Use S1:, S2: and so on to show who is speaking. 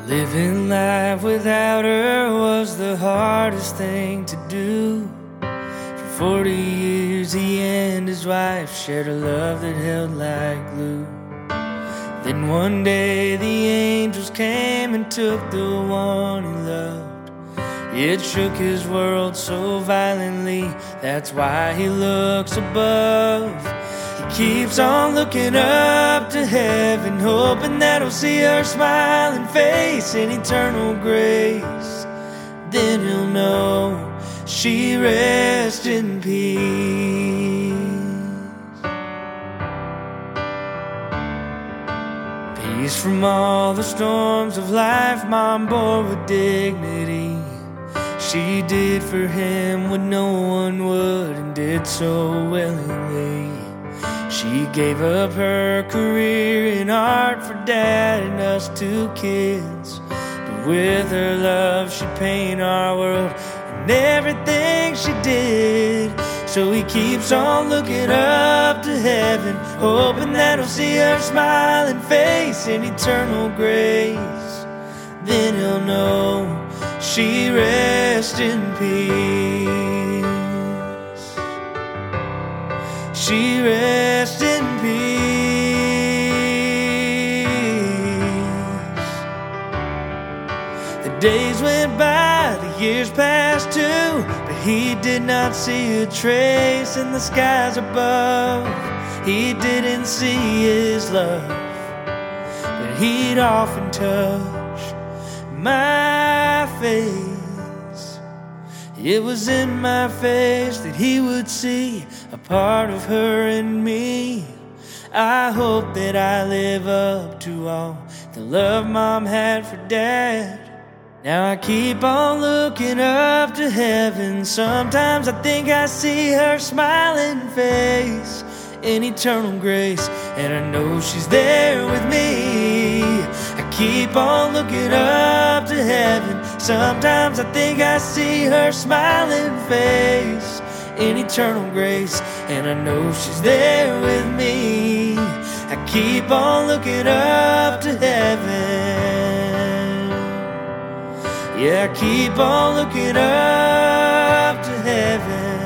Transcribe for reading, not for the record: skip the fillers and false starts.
S1: Living life without her was the hardest thing to do. For 40 years he and his wife shared a love that held like glue. Then one day the angels came and took the one he loved. It shook his world so violently, that's why he looks above. He keeps on looking up to heaven, hoping that he'll see her smiling face in eternal grace. Then he'll know she rests in peace. Peace from all the storms of life Mom bore with dignity. She did for him what no one would, and did so willingly. She gave up her career in art for Dad and us 2 kids. But with her love she'd paint our world and everything she did. So he keeps on looking up to heaven, hoping that he'll see her smiling face in eternal grace. Then he'll know she rests in peace. She rests in peace. The days went by, the years passed too, but he did not see a trace in the skies above. He didn't see his love, but he'd often touch my face. It was in my face that he would see a part of her and me. I hope that I live up to all the love Mom had for Dad. Now I keep on looking up to heaven. Sometimes I think I see her smiling face in eternal grace, and I know she's there with me. I keep on looking up to heaven. Sometimes I think I see her smiling face in eternal grace, and I know she's there with me. I keep on looking up to heaven. Yeah, I keep on looking up to heaven.